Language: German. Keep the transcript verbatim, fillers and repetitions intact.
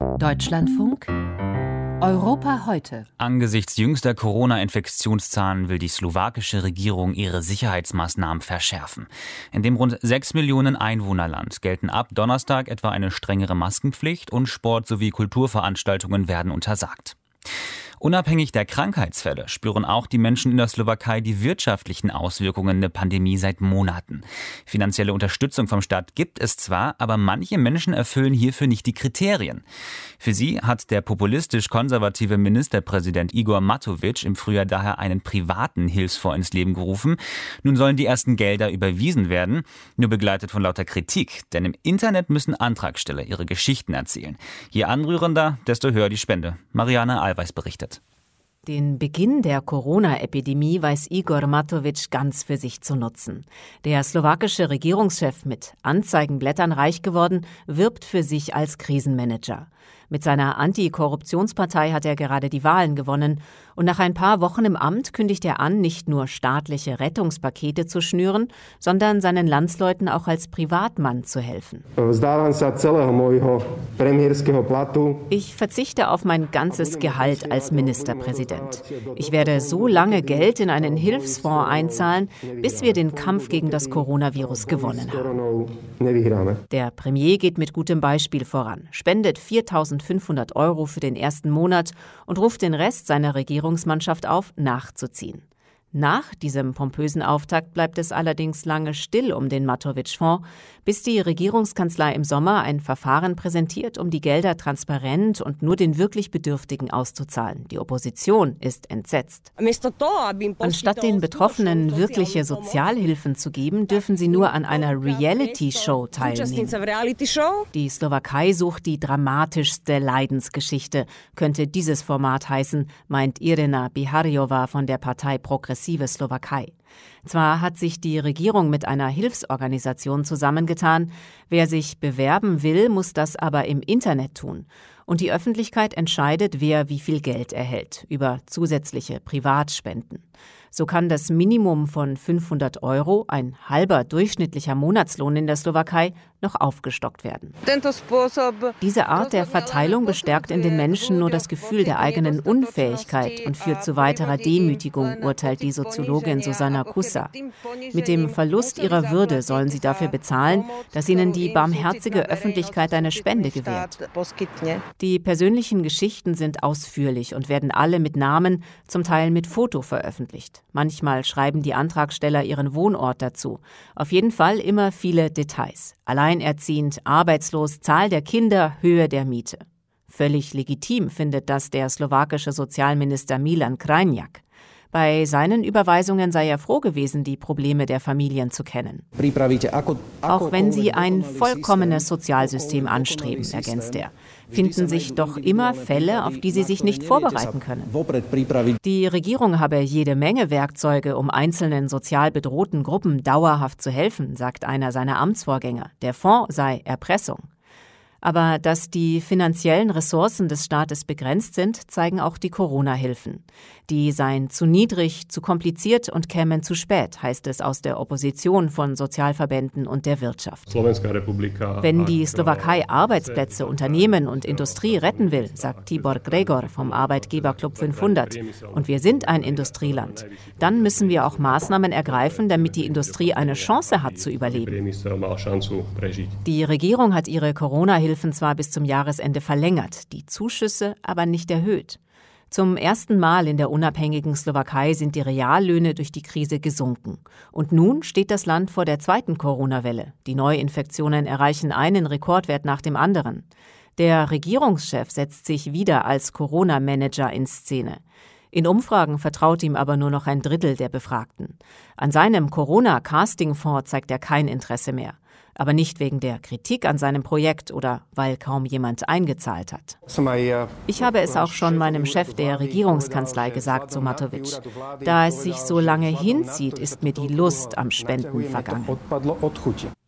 Deutschlandfunk Europa heute. Angesichts jüngster Corona-Infektionszahlen will die slowakische Regierung ihre Sicherheitsmaßnahmen verschärfen. In dem rund sechs Millionen Einwohnerland gelten ab Donnerstag etwa eine strengere Maskenpflicht und Sport- sowie Kulturveranstaltungen werden untersagt. Unabhängig der Krankheitsfälle spüren auch die Menschen in der Slowakei die wirtschaftlichen Auswirkungen der Pandemie seit Monaten. Finanzielle Unterstützung vom Staat gibt es zwar, aber manche Menschen erfüllen hierfür nicht die Kriterien. Für sie hat der populistisch-konservative Ministerpräsident Igor Matovic im Frühjahr daher einen privaten Hilfsfonds ins Leben gerufen. Nun sollen die ersten Gelder überwiesen werden, nur begleitet von lauter Kritik. Denn im Internet müssen Antragsteller ihre Geschichten erzählen. Je anrührender, desto höher die Spende. Marianne Allweis berichtet. Den Beginn der Corona-Epidemie weiß Igor Matovic ganz für sich zu nutzen. Der slowakische Regierungschef, mit Anzeigenblättern reich geworden, wirbt für sich als Krisenmanager. Mit seiner Antikorruptionspartei hat er gerade die Wahlen gewonnen. Und nach ein paar Wochen im Amt kündigt er an, nicht nur staatliche Rettungspakete zu schnüren, sondern seinen Landsleuten auch als Privatmann zu helfen. Ich verzichte auf mein ganzes Gehalt als Ministerpräsident. Ich werde so lange Geld in einen Hilfsfonds einzahlen, bis wir den Kampf gegen das Coronavirus gewonnen haben. Der Premier geht mit gutem Beispiel voran, spendet viertausendfünfhundert Euro für den ersten Monat und ruft den Rest seiner Regierungsmannschaft auf, nachzuziehen. Nach diesem pompösen Auftakt bleibt es allerdings lange still um den Matovic-Fonds, bis die Regierungskanzlei im Sommer ein Verfahren präsentiert, um die Gelder transparent und nur den wirklich Bedürftigen auszuzahlen. Die Opposition ist entsetzt. Anstatt den Betroffenen wirkliche Sozialhilfen zu geben, dürfen sie nur an einer Reality-Show teilnehmen. Die Slowakei sucht die dramatischste Leidensgeschichte, könnte dieses Format heißen, meint Irena Biharjová von der Partei Progressive Slowakei. Zwar hat sich die Regierung mit einer Hilfsorganisation zusammengetan, wer sich bewerben will, muss das aber im Internet tun. Und die Öffentlichkeit entscheidet, wer wie viel Geld erhält, über zusätzliche Privatspenden. So kann das Minimum von fünfhundert Euro, ein halber durchschnittlicher Monatslohn in der Slowakei, noch aufgestockt werden. Diese Art der Verteilung bestärkt in den Menschen nur das Gefühl der eigenen Unfähigkeit und führt zu weiterer Demütigung, urteilt die Soziologin Susanna Kusa. Mit dem Verlust ihrer Würde sollen sie dafür bezahlen, dass ihnen die barmherzige Öffentlichkeit eine Spende gewährt. Die persönlichen Geschichten sind ausführlich und werden alle mit Namen, zum Teil mit Foto veröffentlicht. Manchmal schreiben die Antragsteller ihren Wohnort dazu. Auf jeden Fall immer viele Details. Alleinerziehend, arbeitslos, Zahl der Kinder, Höhe der Miete. Völlig legitim findet das der slowakische Sozialminister Milan Krajniak. Bei seinen Überweisungen sei er froh gewesen, die Probleme der Familien zu kennen. Auch wenn sie ein vollkommenes Sozialsystem anstreben, ergänzt er, finden sich doch immer Fälle, auf die sie sich nicht vorbereiten können. Die Regierung habe jede Menge Werkzeuge, um einzelnen sozial bedrohten Gruppen dauerhaft zu helfen, sagt einer seiner Amtsvorgänger. Der Fonds sei Erpressung. Aber dass die finanziellen Ressourcen des Staates begrenzt sind, zeigen auch die Corona-Hilfen. Die seien zu niedrig, zu kompliziert und kämen zu spät, heißt es aus der Opposition von Sozialverbänden und der Wirtschaft. Wenn die Slowakei Arbeitsplätze, Unternehmen und Industrie retten will, sagt Tibor Gregor vom Arbeitgeberclub fünfhundert, und wir sind ein Industrieland, dann müssen wir auch Maßnahmen ergreifen, damit die Industrie eine Chance hat zu überleben. Die Regierung hat ihre Corona-Hilfen zwar bis zum Jahresende verlängert, die Zuschüsse aber nicht erhöht. Zum ersten Mal in der unabhängigen Slowakei sind die Reallöhne durch die Krise gesunken. Und nun steht das Land vor der zweiten Corona-Welle. Die Neuinfektionen erreichen einen Rekordwert nach dem anderen. Der Regierungschef setzt sich wieder als Corona-Manager in Szene. In Umfragen vertraut ihm aber nur noch ein Drittel der Befragten. An seinem Corona-Casting-Fonds zeigt er kein Interesse mehr. Aber nicht wegen der Kritik an seinem Projekt oder weil kaum jemand eingezahlt hat. Ich habe es auch schon meinem Chef der Regierungskanzlei gesagt, so Matovic. Da es sich so lange hinzieht, ist mir die Lust am Spenden vergangen.